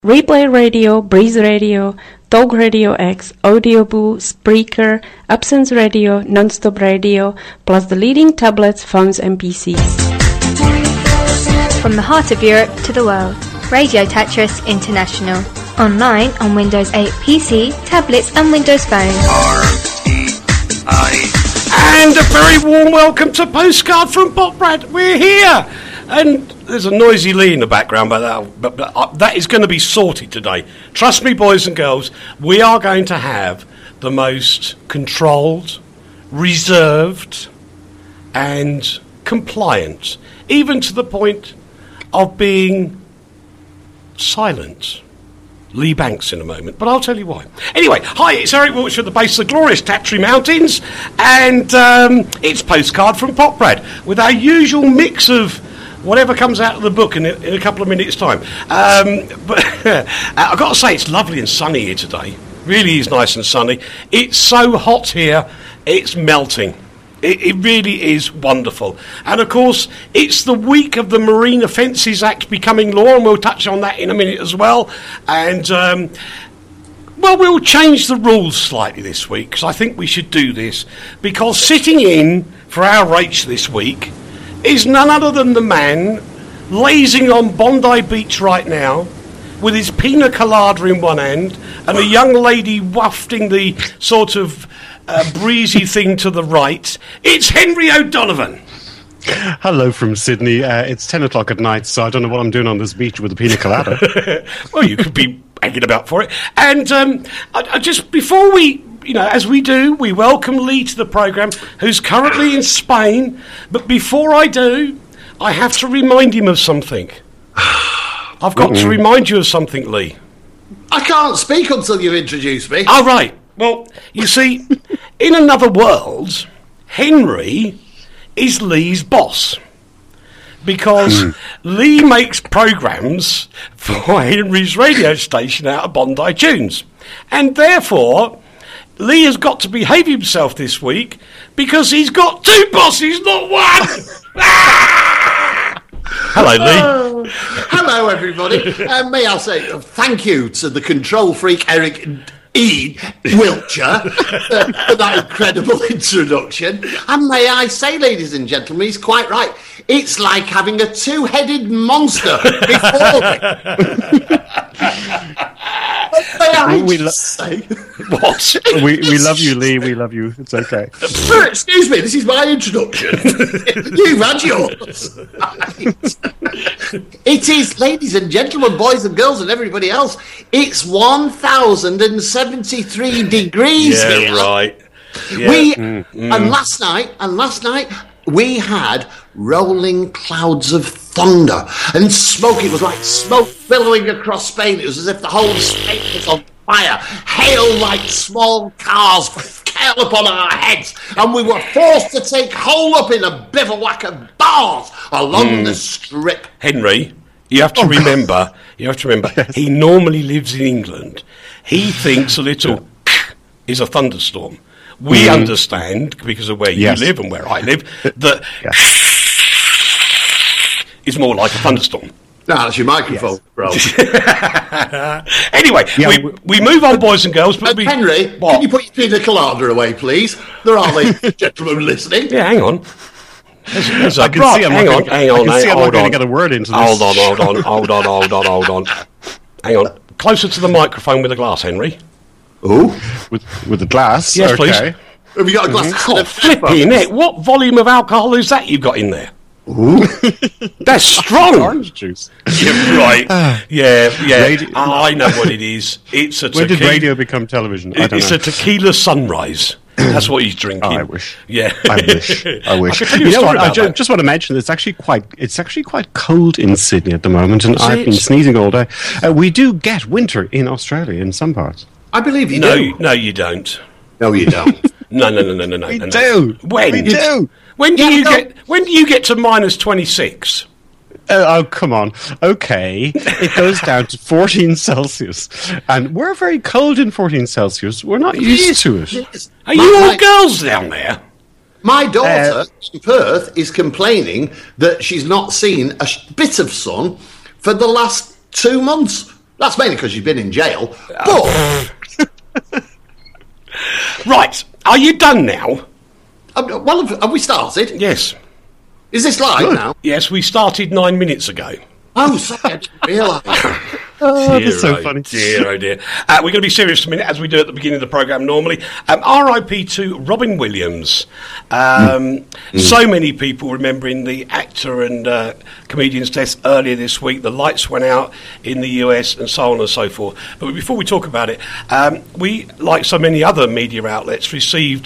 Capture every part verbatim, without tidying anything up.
Replay Radio, Breeze Radio, Talk Radio X, Audioboo, Spreaker, Absence Radio, Nonstop Radio, plus the leading tablets, phones and P Cs. From the heart of Europe to the world, Radio Tetris International. Online on Windows eight P C, tablets and Windows Phone. R T I And a very warm welcome to Postcard from Potbrad. We're here! And there's a noisy Lee in the background, but that, but, but, uh, that is going to be sorted today. Trust me, boys and girls, we are going to have the most controlled, reserved, and compliant, even to the point of being silent. Lee Banks in a moment, but I'll tell you why. Anyway, hi, it's Eric Wiltshire at the base of the glorious Tatry Mountains, and um, it's Postcard from Potbrad with our usual mix of whatever comes out of the book in a, in a couple of minutes' time. Um, but I've got to say, it's lovely and sunny here today. Really is nice and sunny. It's so hot here, it's melting. It, it really is wonderful. And of course, it's the week of the Marine Offences Act becoming law, and we'll touch on that in a minute as well. And, um, well, we'll change the rules slightly this week, because I think we should do this, because sitting in for our H this week is none other than the man lazing on Bondi Beach right now with his pina colada in one hand and a young lady wafting the sort of uh, breezy thing to the right. It's Henry O'Donovan. Hello from Sydney. Uh, it's ten o'clock at night, so I don't know what I'm doing on this beach with a pina colada. Well, you could be hanging about for it. And um, I, I just, before we... You know, as we do, we welcome Lee to the programme, who's currently in Spain. But before I do, I have to remind him of something. I've got Mm-mm. to remind you of something, Lee. I can't speak until you introduce me. Oh, right. Well, you see, in another world, Henry is Lee's boss. Because mm. Lee makes programmes for Henry's radio station out of Bondi Tunes. And therefore... Lee has got to behave himself this week because he's got two bosses, not one. Ah! Hello, Lee. Oh, hello, everybody. Uh, may I say uh, thank you to the control freak Eric E. Wiltshire uh, for that incredible introduction. And may I say, ladies and gentlemen, he's quite right. It's like having a two-headed monster before me. we lo- say? What? we we love you, Lee. We love you. It's okay. Excuse me. This is my introduction. You've had yours. It is, ladies and gentlemen, boys and girls, and everybody else. It's one thousand seventy-three degrees yeah, here. Right. Yeah. We mm, mm. and last night and last night we had rolling clouds of thunder and smoke. It was like smoke billowing across Spain. It was as if the whole of Spain was on fire. Hail like small cars fell upon our heads, and we were forced to take hole up in a bivouac of bars along mm. the strip. Henry, you have to oh, remember. God. You have to remember. Yes. He normally lives in England. He thinks a little is a thunderstorm. We mm. understand, because of where yes. you live and where I live, that yes. is more like a thunderstorm. No, that's your microphone, yes. bro. Anyway, yeah, we, we move on, boys and girls. But uh, we, Henry, what? Can you put your pina colada away, please? There are ladies and gentlemen listening. Yeah, hang on. There's, there's I can see I'm hang on, on, hang on, I can hang see on, I'm not going on. to get a word into this. Hold on, hold on, hold on, hold on, hold on. Hang on. Closer to the microphone with a glass, Henry. Oh, with with the glass. Yes, okay. please. Have you got a glass? Mm-hmm. Oh, flipping it! What volume of alcohol is that you've got in there? Ooh. That's strong. Orange juice. Yeah, right. yeah, yeah. Radio- oh, I know what it is. It's a. When tequila- did radio become television? I don't it's know. a tequila sunrise. That's what he's drinking. Oh, I wish. Yeah, I wish. I wish. I you you know what? I ju- just want to mention it's actually quite it's actually quite cold in Sydney at the moment, and Is I've it? been sneezing all day. Uh, we do get winter in Australia in some parts. I believe you no, do. No, you don't. No, you don't. no, no, no, no, no, no. We no, no. do. When? We do. When do yeah, you no. get? When do you get to minus twenty-six? Uh, oh, come on. Okay. It goes down to fourteen Celsius. And we're very cold in fourteen Celsius. We're not used to it. Are you all girls down there? My daughter uh, in Perth is complaining that she's not seen a sh- bit of sun for the last two months. That's mainly because you've been in jail. But right, are you done now? Uh, well, have, have we started? Yes. Is this live Good. now? Yes, we started nine minutes ago. Oh, sorry, I didn't realise. Oh, Dear, that's so oh funny. Dear, oh dear. Uh, we're going to be serious for a minute, as we do at the beginning of the programme normally. Um, R I P to Robin Williams. Um, mm. So many people remembering the actor and uh, comedian's death earlier this week. The lights went out in the U S and so on and so forth. But before we talk about it, um, we, like so many other media outlets, received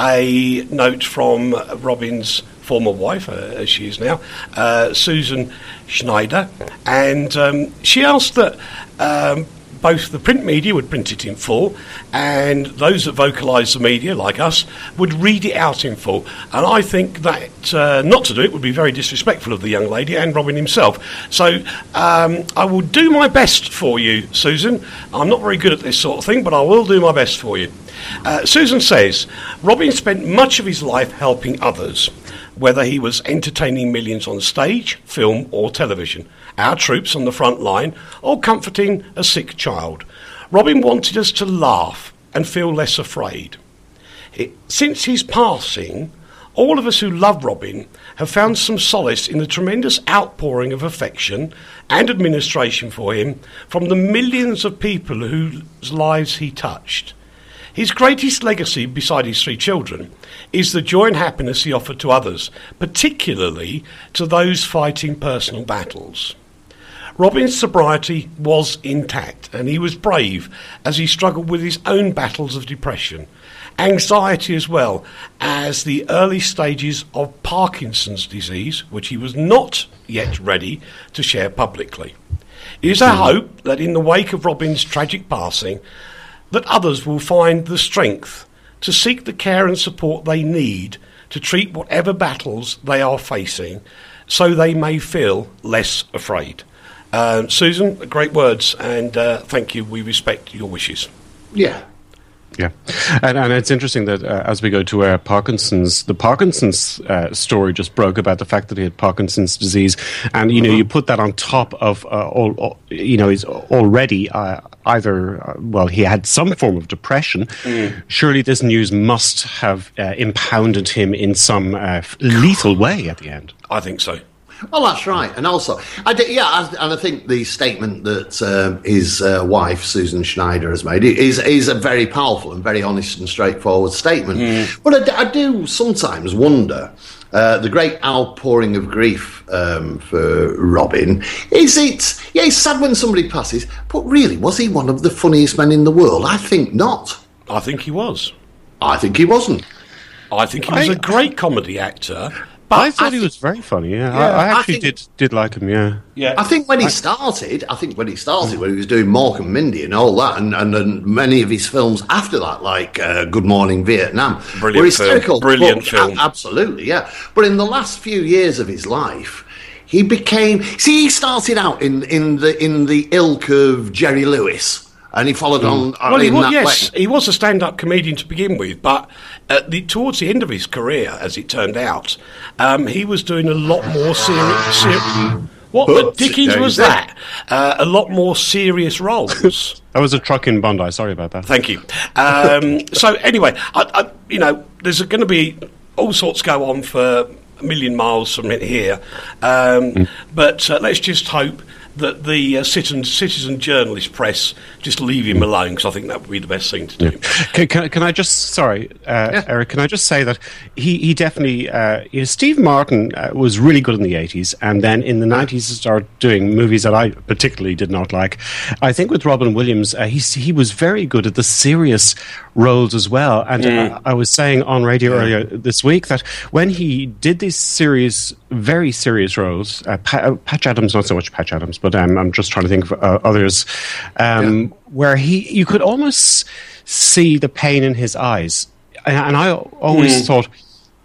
a note from Robin's former wife, uh, as she is now, uh, Susan Schneider, and um, she asked that um, both the print media would print it in full and those that vocalise the media, like us, would read it out in full. And I think that uh, not to do it would be very disrespectful of the young lady and Robin himself. So um, I will do my best for you, Susan. I'm not very good at this sort of thing, but I will do my best for you. Uh, Susan says, Robin spent much of his life helping others, whether he was entertaining millions on stage, film or television, our troops on the front line, or comforting a sick child. Robin wanted us to laugh and feel less afraid. It, since his passing, all of us who love Robin have found some solace in the tremendous outpouring of affection and administration for him from the millions of people whose lives he touched. His greatest legacy, beside his three children, is the joy and happiness he offered to others, particularly to those fighting personal battles. Robin's sobriety was intact, and he was brave as he struggled with his own battles of depression, anxiety as well as the early stages of Parkinson's disease, which he was not yet ready to share publicly. It is our hope that in the wake of Robin's tragic passing, that others will find the strength to seek the care and support they need to treat whatever battles they are facing, so they may feel less afraid. Uh, Susan, great words, and uh, thank you. We respect your wishes. Yeah. Yeah, and, and it's interesting that uh, as we go to uh, Parkinson's, the Parkinson's uh, story just broke about the fact that he had Parkinson's disease, and you know uh-huh. you put that on top of uh, all, all, you know he's already uh, either uh, well he had some form of depression. Mm. Surely this news must have uh, impounded him in some uh, lethal way at the end. I think so. Well, that's right, and also, I did, yeah, I, and I think the statement that uh, his uh, wife Susan Schneider has made is is a very powerful and very honest and straightforward statement. Mm. But I, I do sometimes wonder uh, the great outpouring of grief um, for Robin. Is it? Yeah, it's sad when somebody passes, but really, was he one of the funniest men in the world? I think not. I think he was. I think he wasn't. I think he was I, a great comedy actor. But I thought I he was very funny. Yeah, yeah I, I actually I think, did did like him. Yeah, yeah. I think when he started, I think when he started, when he was doing Mork and Mindy and all that, and, and, and many of his films after that, like uh, Good Morning Vietnam, brilliant were hysterical. Film. Brilliant but, film, a- absolutely, yeah. But in the last few years of his life, he became. See, he started out in in the in the ilk of Jerry Lewis. And he followed on. Well, he in was, that yes, way. he was a stand-up comedian to begin with, but at the, towards the end of his career, as it turned out, um, he was doing a lot more serious. Ser- what the dickens was that? Uh, a lot more serious roles. That was a truck in Bondi. Sorry about that. Thank you. Um, so anyway, I, I, you know, there's going to be all sorts go on for a million miles from here, um, mm. but uh, let's just hope that the uh, citizen, citizen journalist press just leave him alone, because I think that would be the best thing to do. Yeah. Can, can, can I just, sorry, uh, yeah. Eric, can I just say that he, he definitely, uh, you know, Steve Martin uh, was really good in the eighties, and then in the nineties he started doing movies that I particularly did not like. I think with Robin Williams, uh, he, he was very good at the serious roles as well, and mm. uh, I was saying on radio yeah. earlier this week that when he did these serious, very serious roles, uh, pa- Patch Adams, not so much Patch Adams, but um, I'm just trying to think of uh, others, um, yeah. where he you could almost see the pain in his eyes. And, and I always mm. thought,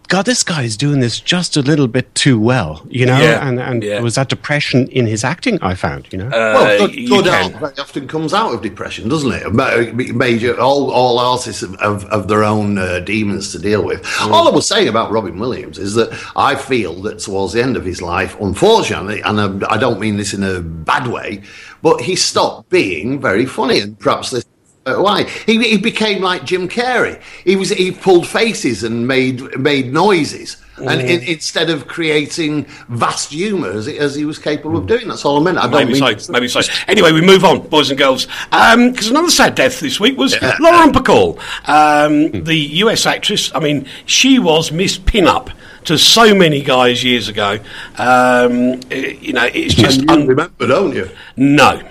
God, this guy's doing this just a little bit too well, you know? Yeah, and and yeah. it was that depression in his acting, I found, you know? Uh, Well, good, you good can. art very often comes out of depression, doesn't it? Ma- Major, all, all artists have, have, have their own uh, demons to deal with. Mm. All I was saying about Robin Williams is that I feel that towards the end of his life, unfortunately, and I, I don't mean this in a bad way, but he stopped being very funny, and perhaps this. Why he, he became like Jim Carrey. He was he pulled faces and made made noises, mm. and in, instead of creating vast humour as, as he was capable of doing. That's all I meant. I don't maybe mean so. Maybe so. Anyway, we move on, boys and girls, because um, another sad death this week was yeah. Lauren Bacall, um, the U S actress. I mean, she was Miss Pin-Up to so many guys years ago. Um, it, you know, it's just and you un- remember, don't you? No.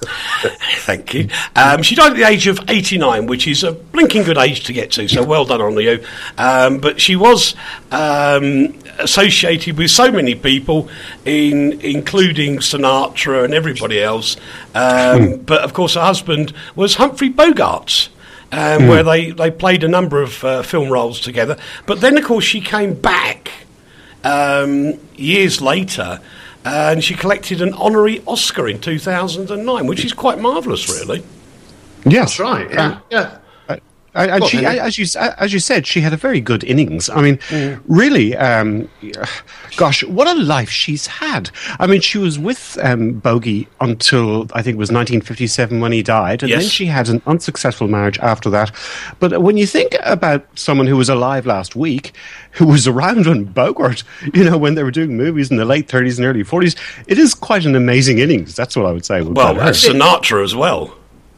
Thank you. Um, she died at the age of eighty-nine, which is a blinking good age to get to, so well done on you. Um, but she was um, associated with so many people, in, including Sinatra and everybody else. Um, but, of course, her husband was Humphrey Bogart, um, mm. where they, they played a number of uh, film roles together. But then, of course, she came back um, years later, and she collected an honorary Oscar in two thousand nine, which is quite marvellous, really. Yes, that's right. Yeah, uh, yeah. Uh, and she, as you as you said, she had a very good innings. I mean, mm. really, um, gosh, what a life she's had. I mean, she was with um, Bogey until I think it was nineteen fifty-seven when he died, and yes. then she had an unsuccessful marriage after that. But when you think about someone who was alive last week, who was around when Bogart, you know, when they were doing movies in the late thirties and early forties, it is quite an amazing innings. That's what I would say. Well, Sinatra as well.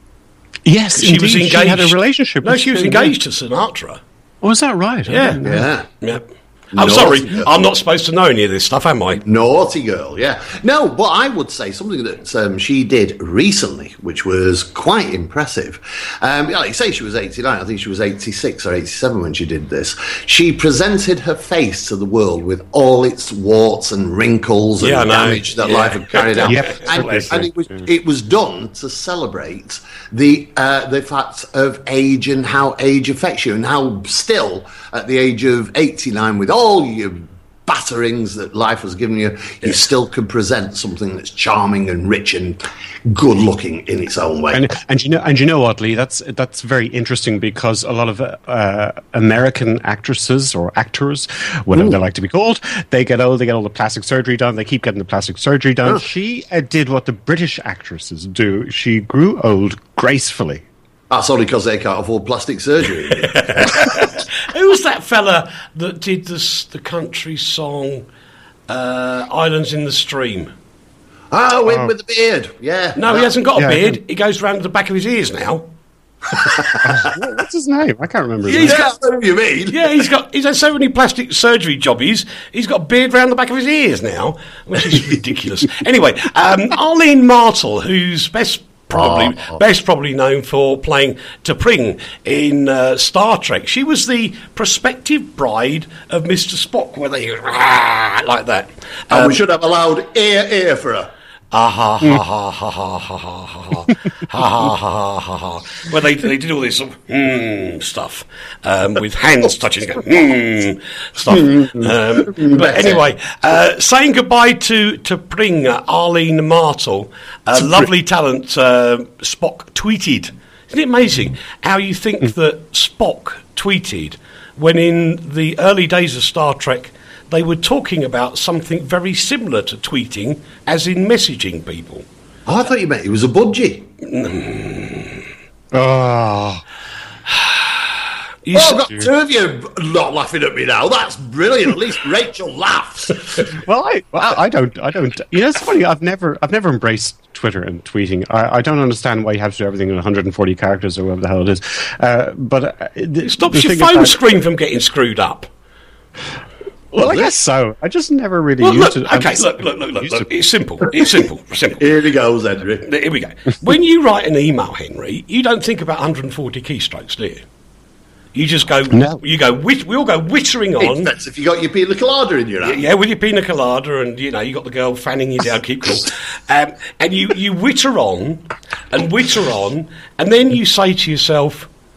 Yes, she indeed. was engaged. She had a relationship. No, with she was engaged to Sinatra. Oh, is that right? Yeah, yeah, yeah. I'm Naughty sorry, girl. I'm not supposed to know any of this stuff, am I? Naughty girl, yeah. No, but I would say something that um, she did recently, which was quite impressive. Um, like you say, she was eighty-nine. I think she was eighty-six or eighty-seven when she did this. She presented her face to the world with all its warts and wrinkles and yeah, damage that yeah. life had carried out. Yep, and and it, was, it was done to celebrate the uh, the fact of age and how age affects you, and how still, at the age of eighty-nine, with all all your batterings that life has given you, you yes. still can present something that's charming and rich and good looking in its own way. And, and you know, and you know what, Lee? That's that's very interesting, because a lot of uh, American actresses or actors, whatever Ooh. they like to be called, they get old, they get all the plastic surgery done, they keep getting the plastic surgery done. Oh. She uh, did what the British actresses do. She grew old gracefully. That's only because they can't afford plastic surgery. Who was that fella that did this, the country song uh, Islands in the Stream? Oh, with, oh. with the beard, yeah. No, he hasn't got a yeah, beard. yeah. He goes round to the back of his ears now. What's his name? I can't remember his yeah, name. Got, I know what you mean. Yeah, he's got he's had so many plastic surgery jobbies, he's got a beard round the back of his ears now, which is ridiculous. Anyway, um, Arlene Martel, who's best probably oh, oh. best probably known for playing T'Pring in uh, Star Trek. She was the prospective bride of Mister Spock, where they like that. And um, we should have allowed ear ear for her. Ah ha ha ha ha ha ha ha ha ha ha ha ha. Where they they did all this sort of, mm, stuff um, with hands touching, go, mm, stuff. Um, but anyway, uh, saying goodbye to to Pring, uh, Arlene Martel, a lovely talent. Uh, Spock tweeted. Isn't it amazing how you think that Spock tweeted when in the early days of Star Trek they were talking about something very similar to tweeting, as in messaging people. Oh, I thought you meant it was a budgie. Mm. Oh. You oh, I've got two of you not laughing at me now. That's brilliant. At least Rachel laughs. Well, I, well, I don't, I don't. You know, it's funny. I've never, I've never embraced Twitter and tweeting. I, I don't understand why you have to do everything in one hundred forty characters or whatever the hell it is. Uh, but uh, the, it stops your phone about, screen from getting screwed up. Well, I guess so. I just never really well, used look, it. Okay, look, look, look, look, look. It's simple. It's simple. Simple. Here he goes, Henry. Here we go. When you write an email, Henry, you don't think about one hundred forty keystrokes, do you? You just go. No. You go. Whit- we all go whittering on. It depends if you got your pina colada in your hand. Yeah, with your pina colada, and you know you got the girl fanning you down. Keep cool. Um, and you you witter on, and witter on, and then you say to yourself,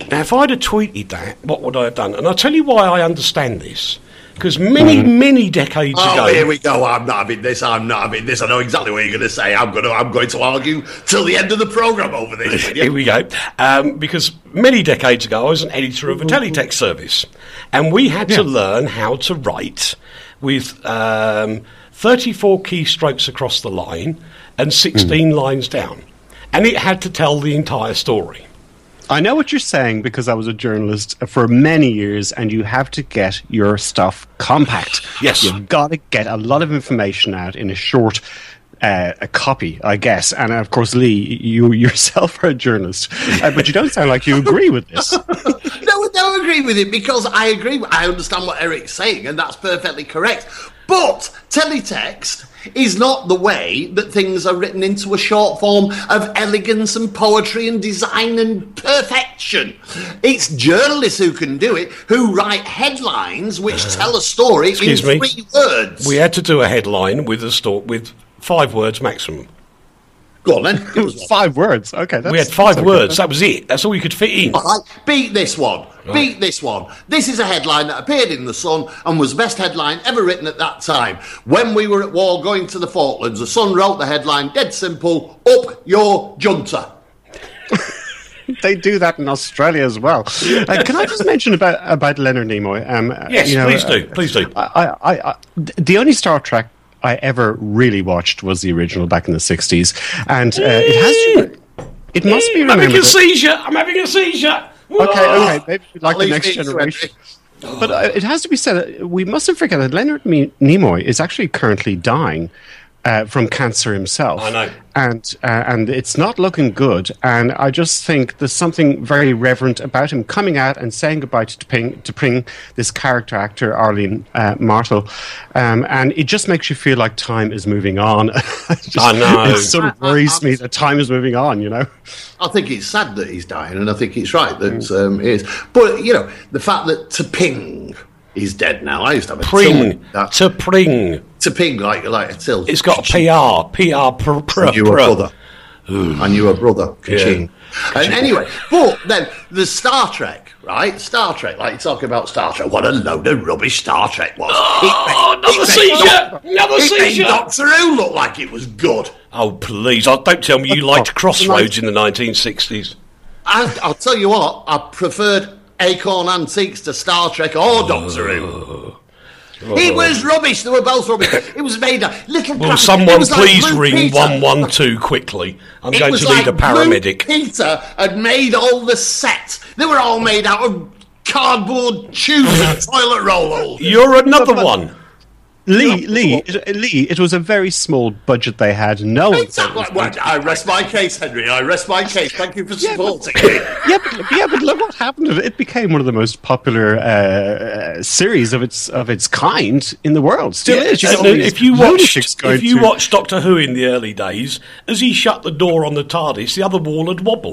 Now, if I'd have tweeted that, what would I have done? And I'll tell you why I understand this. Because many, mm. many decades oh, ago... Oh, here we go. I'm not having this. I'm not having this. I know exactly what you're going to say. I'm going to I'm going to argue till the end of the programme over this. Here we go. Um, because many decades ago, I was an editor of a teletext service. And we had yeah. to learn how to write with um, thirty-four keystrokes across the line and sixteen mm. lines down. And it had to tell the entire story. I know what you're saying because I was a journalist for many years, and you have to get your stuff compact. Yes. You've got to get a lot of information out in a short uh, a copy, I guess. And, of course, Lee, you yourself are a journalist, uh, but you don't sound like you agree with this. No, I don't agree with it because I agree. I understand what Eric's saying, and that's perfectly correct. But teletext is not the way that things are written into a short form of elegance and poetry and design and perfection. It's journalists who can do it, who write headlines which uh, tell a story in three me. words. We had to do a headline with a sto- with five words maximum. Go on, then. It was five words. Okay, that's, we had five that's words. Okay. That was it. That's all you could fit in. Right, beat this one. Right. Beat this one. This is a headline that appeared in The Sun and was the best headline ever written at that time. When we were at war going to the Falklands, The Sun wrote the headline, dead simple, up your junta. They do that in Australia as well. Uh, can I just mention about about Leonard Nimoy? Um, yes, you know, please do. Uh, please do. I, I, I, the only Star Trek I ever really watched was the original back in the sixties, and uh, it has to. It must be remembered. I'm having a seizure. I'm having a seizure. Okay, okay, maybe like the next generation. But uh, it has to be said, we mustn't forget that Leonard Nimoy is actually currently dying uh, from cancer himself. I know. And, uh, and it's not looking good. And I just think there's something very reverent about him coming out and saying goodbye to T'Pring, T'Pring this character actor, Arlene uh, Martel. Um, and it just makes you feel like time is moving on. just, I know. It sort of worries me that time is moving on, you know. I think it's sad that he's dying, and I think it's right that um, he is. But, you know, the fact that T'Ping is dead now. I used to have a Pring. T'Pring. T'Ping, like, like a till. It's got a P R. P R. Pr, pr, and you were a brother. Ooh. And you were a brother. Ka-ching. Yeah. And anyway, but then the Star Trek, right? Star Trek, like you talk about Star Trek. What a load of rubbish Star Trek was. Oh, it made, another it seizure! Made, another it seizure! Made Doctor Who look like it was good. Oh, please. Oh, don't tell me you liked Crossroads in the nineteen sixties. I, I'll tell you what, I preferred Acorn Antiques to Star Trek or Doctor Who. Oh. It was rubbish. They were both rubbish. It was made of little... Will someone please like ring one one two quickly? I'm it going to need like a paramedic. Blue Peter had made all the sets. They were all made out of cardboard tubes and toilet roll holders. You're another one. Lee, Lee, it, Lee, it was a very small budget they had. No one exactly. Well, I rest my case, Henry. I rest my case. Thank you for supporting yeah, but, me. Yeah, but, yeah, but look what happened. It became one of the most popular uh, series of its of its kind in the world. Still yeah, is. You uh, if you watch, if you watch Doctor Who in the early days, as he shut the door on the TARDIS, the other wall had wobbled.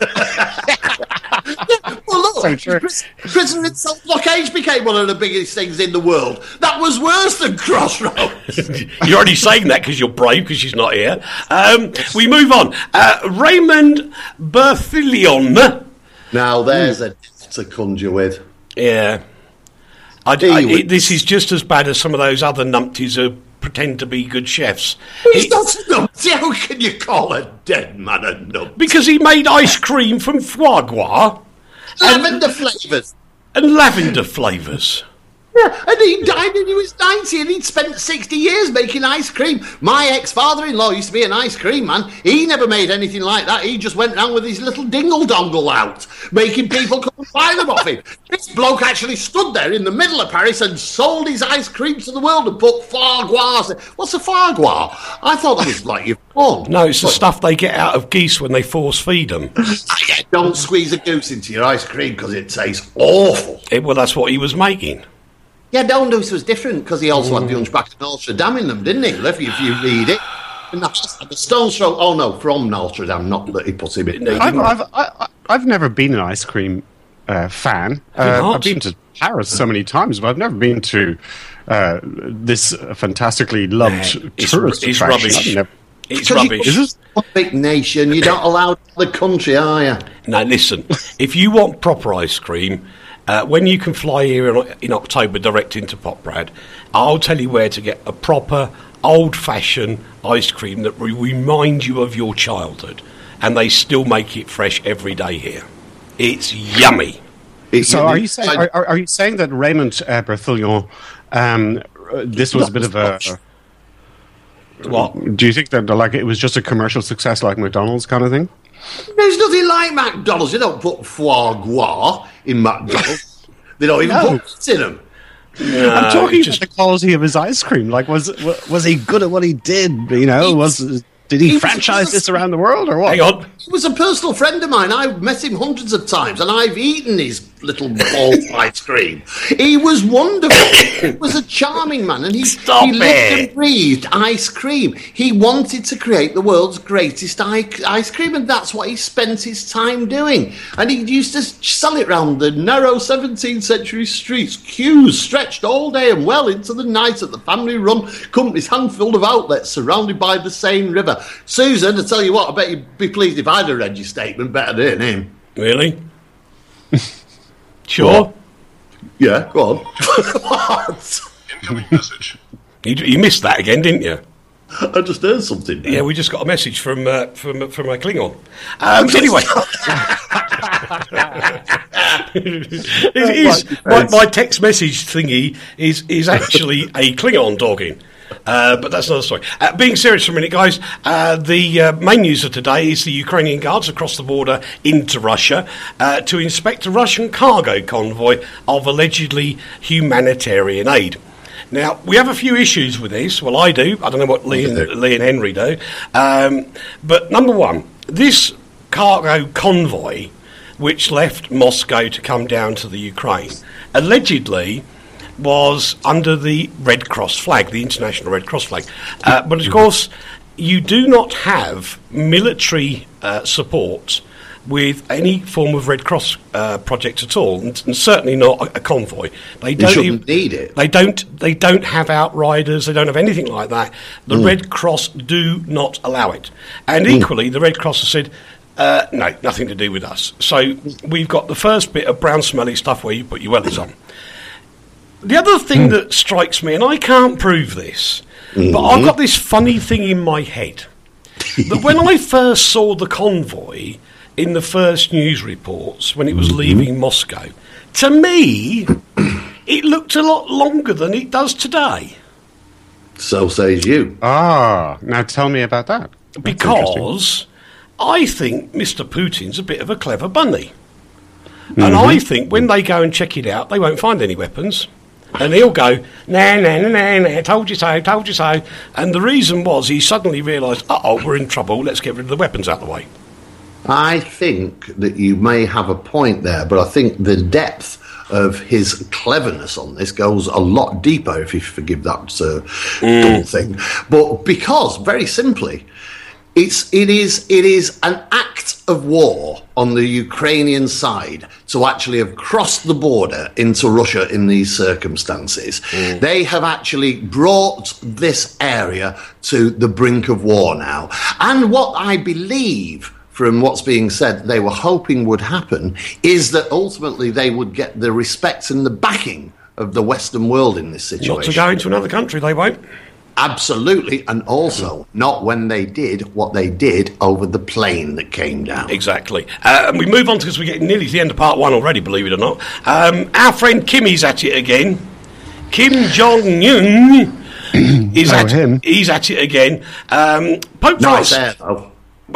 Well, look, so Prisoner in Cell Block H became one of the biggest things in the world. That was worse than Crossroads. You're already saying that because you're brave, because she's not here. Um, we move on. Uh, Raymond Berthelion. Now, there's mm. a to conjure with. Yeah. I, I, it, this is just as bad as some of those other numpties who pretend to be good chefs. He's he, not a numpty. How can you call a dead man a numpty? Because he made ice cream from foie gras. Lavender flavours. And lavender flavours. Yeah, and he died when he was ninety, and he'd spent sixty years making ice cream. My ex-father-in-law used to be an ice cream man. He never made anything like that. He just went around with his little dingle-dongle out, making people come and buy them off him. This bloke actually stood there in the middle of Paris and sold his ice cream to the world and put foie gras. What's a foie gras? I thought that was like your phone. No, it's the stuff they get out of geese when they force-feed them. Yeah, don't squeeze a goose into your ice cream because it tastes awful. It, well, that's what he was making. Yeah, Down Deuce was different because he also mm. had the Hunchback of Notre Dame in them, didn't he? If you, if you read it. And that's the Stone's Throw. Oh, no, from Notre Dame, not that he puts him in. I've, I've, I've, I've never been an ice cream uh, fan. Uh, I've been to Paris so many times, but I've never been to uh, this fantastically loved it's, tourist it's attraction. Rubbish. Never, It's rubbish. Is this a big nation? You're not allowed to the country, are you? No, listen. If you want proper ice cream, uh, when you can fly here in, in October direct into Poprad, I'll tell you where to get a proper old-fashioned ice cream that will remind you of your childhood, and they still make it fresh every day here. It's yummy. It's So, are you saying are, are, are you saying that Raymond uh, Bertillon, um, uh, this was a bit of a? What? Do you think that like it was just a commercial success like McDonald's kind of thing? There's nothing like McDonald's. They don't put foie gras in McDonald's. They don't even No. put it in them. No, I'm talking it's just- about the quality of his ice cream. Like, was was he good at what he did? You know, was did he, he was- franchise this around the world or what? Hang on. He was a personal friend of mine. I've met him hundreds of times, and I've eaten his little ball of ice cream. He was wonderful. He was a charming man, and he, Stop he lived it. and breathed ice cream. He wanted to create the world's greatest i- ice cream, and that's what he spent his time doing. And he used to sell it round the narrow seventeenth century streets. Queues stretched all day and well into the night at the family-run company's handful of outlets surrounded by the Seine River. Susan, I tell you what, I bet you'd be pleased if I'd have read your statement better than him. Really? Sure. Yeah, go on. What? Incoming message. You, you missed that again, didn't you? I just heard something. Yeah, we just got a message from uh, from from my Klingon. Um, anyway, It is- my, my text message thingy is is actually a Klingon talking. Uh, but that's another story. Uh, being serious for a minute, guys, uh, the uh, main news of today is the Ukrainian guards across the border into Russia uh, to inspect a Russian cargo convoy of allegedly humanitarian aid. Now, we have a few issues with this. Well, I do. I don't know what Lee and, Lee and Henry do. Um, but number one, this cargo convoy, which left Moscow to come down to the Ukraine, allegedly was under the Red Cross flag, the International Red Cross flag. Uh, but, of course, you do not have military uh, support with any form of Red Cross uh, project at all, and, and certainly not a, a convoy. They don't shouldn't even- need it. They don't. They don't have outriders. They don't have anything like that. The Red Cross do not allow it. And equally, the Red Cross has said, uh, no, nothing to do with us. So we've got the first bit of brown smelly stuff where you put your wellies on. The other thing that strikes me, and I can't prove this, but I've got this funny thing in my head, that when I first saw the convoy in the first news reports, when it was leaving Moscow, to me, it looked a lot longer than it does today. So says you. Ah, now tell me about that. That's interesting. Because I think Mister Putin's a bit of a clever bunny. And I think when they go and check it out, they won't find any weapons. And he'll go, nah, nah, nah, nah, nah, told you so, told you so. And the reason was he suddenly realised, uh-oh, we're in trouble, let's get rid of the weapons out of the way. I think that you may have a point there, but I think the depth of his cleverness on this goes a lot deeper, if you forgive that uh, dumb thing. But because, very simply, it's it is it is an act of war on the Ukrainian side to actually have crossed the border into Russia in these circumstances. They have actually brought this area to the brink of war now. And what I believe, from what's being said, they were hoping would happen, is that ultimately they would get the respect and the backing of the Western world in this situation. Not to go into another country, they won't. Absolutely, and also not when they did what they did over the plane that came down. Exactly. Uh, and we move on because we're getting nearly to the end of part one already, believe it or not. Um, our friend Kimmy's at it again. Kim Jong-un is Oh, at him. He's at it again. Um, Pope Nice Francis. air, though.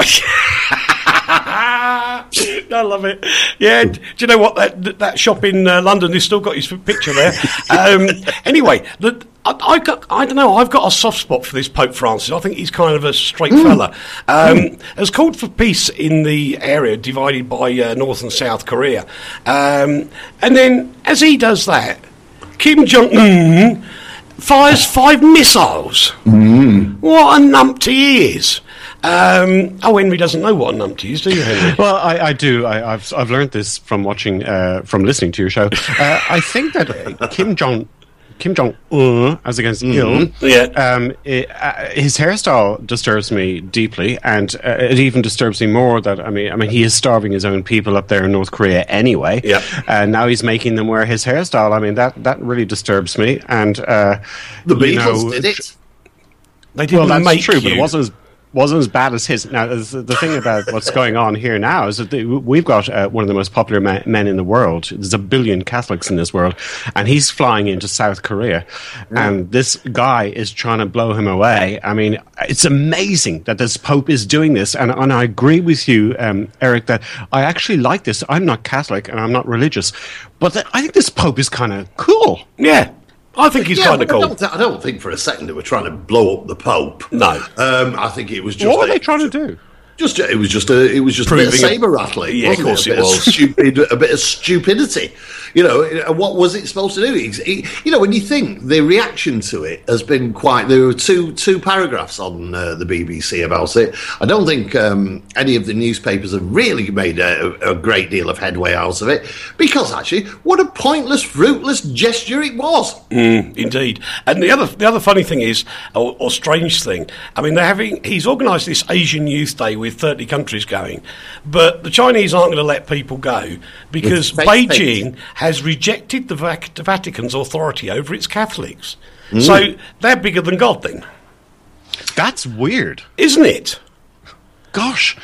I love it. Yeah, do you know what? That that shop in uh, London has still got his picture there. Um, anyway, the, I, I, got, I don't know. I've got a soft spot for this Pope Francis. I think he's kind of a straight fella. Um, has called for peace in the area divided by uh, North and South Korea. Um, and then, as he does that, Kim Jong-un fires five missiles. What a numpty he is. Um, oh, Henry doesn't know what a numpty is, do you, Henry? Well, I, I do. I, I've I've learned this from watching, uh, from listening to your show. Uh, I think that uh, Kim Jong Kim Jong Un as against Mm-hmm. Il. Yeah. Um, it, uh, his hairstyle disturbs me deeply, and uh, it even disturbs me more that I mean, I mean, he is starving his own people up there in North Korea anyway. Yeah. And now he's making them wear his hairstyle. I mean, that that really disturbs me. And uh, The you Beatles know, did it. They didn't well, that's make true, you. but it wasn't as wasn't as bad as his. Now, the, the thing about what's going on here now is that the, we've got uh, one of the most popular ma- men in the world. There's a billion Catholics in this world, and he's flying into South Korea, yeah. and this guy is trying to blow him away. I mean, it's amazing that this Pope is doing this, and, and I agree with you, um, Eric, that I actually like this. I'm not Catholic, and I'm not religious, but th- I think this Pope is kind of cool. Yeah. I think he's yeah, kind of cool. I don't, th- I don't think for a second they were trying to blow up the Pope. No. Um, I think it was just... What were a, they trying to do? Just it was just a it was just Proving a bit of saber rattling. Yeah, of course it, it a was. Of stupid, a bit of stupidity. You know, what was it supposed to do? He, he, you know, when you think the reaction to it has been quite. There were two two paragraphs on uh, the B B C about it. I don't think um, any of the newspapers have really made a, a great deal of headway out of it, because actually, what a pointless, fruitless gesture it was. Mm, indeed. And the other the other funny thing is, or, or strange thing, I mean, they're having. He's organised this Asian Youth Day with thirty countries going, but the Chinese aren't going to let people go because Beijing has rejected the, Vac- the Vatican's authority over its Catholics. Mm. So they're bigger than God then. That's weird. Isn't it? Gosh.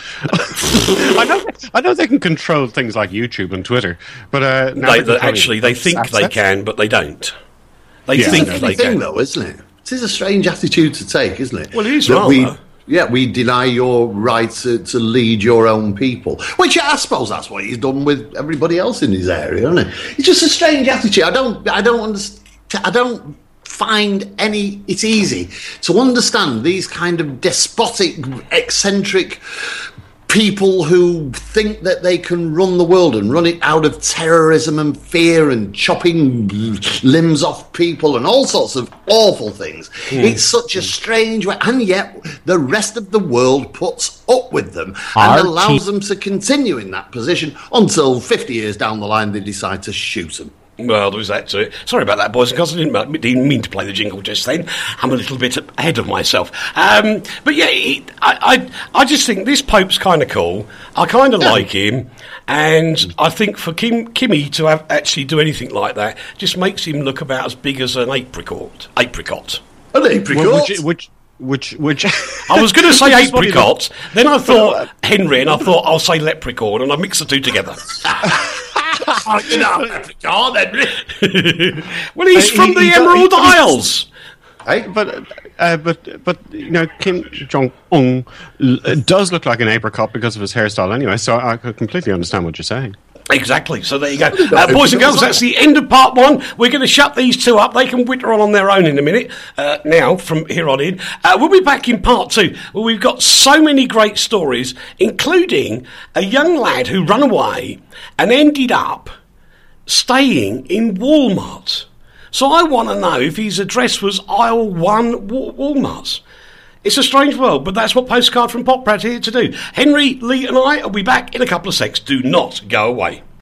I know I know they can control things like YouTube and Twitter, but uh, now they, they they, actually they think access. they can, but they don't. They yeah, think it's they thing, can. though, isn't it? It is a strange attitude to take, isn't it? Well, it is that rather. We, yeah, we deny your right to, to lead your own people. Which I suppose that's what he's done with everybody else in his area, isn't it? It's just a strange attitude. I don't, I don't understand. I don't find any. It's easy to understand these kind of despotic, eccentric people who think that they can run the world and run it out of terrorism and fear and chopping limbs off people and all sorts of awful things. Mm. It's such a strange way, and yet the rest of the world puts up with them and Our allows te- them to continue in that position until fifty years down the line they decide to shoot them. Well, there was that to it. Sorry about that, boys and girls. I didn't, didn't mean to play the jingle just then. I'm a little bit ahead of myself. Um, but yeah, it, I, I I just think this Pope's kind of cool. I kind of yeah. like him. And I think for Kim, Kimmy to have, actually do anything like that just makes him look about as big as an apricot. Apricot. An apricot? Well, which, which, which, which I was going to say apricot, then I thought Henry, and I thought I'll say leprechaun, and I mixed the two together. Oh, you know, leprechaun, Henry. Well, he's Uh, from he- the he- Emerald he- Isles. Hey? But, uh, but, but you know, Kim Jong Un l- does look like an apricot because of his hairstyle, anyway. So I could completely understand what you're saying. Exactly. So there you go, uh, boys and girls. That's the end of part one. We're going to shut these two up. They can witter on on their own in a minute. Uh, now, from here on in, uh, we'll be back in part two, where we've got so many great stories, including a young lad who ran away and ended up staying in Walmart. So I want to know if his address was aisle one Wa- Walmart's. It's a strange world, but that's what Postcard from Pop Brad here to do. Henry, Lee and I will be back in a couple of secs. Do not go away.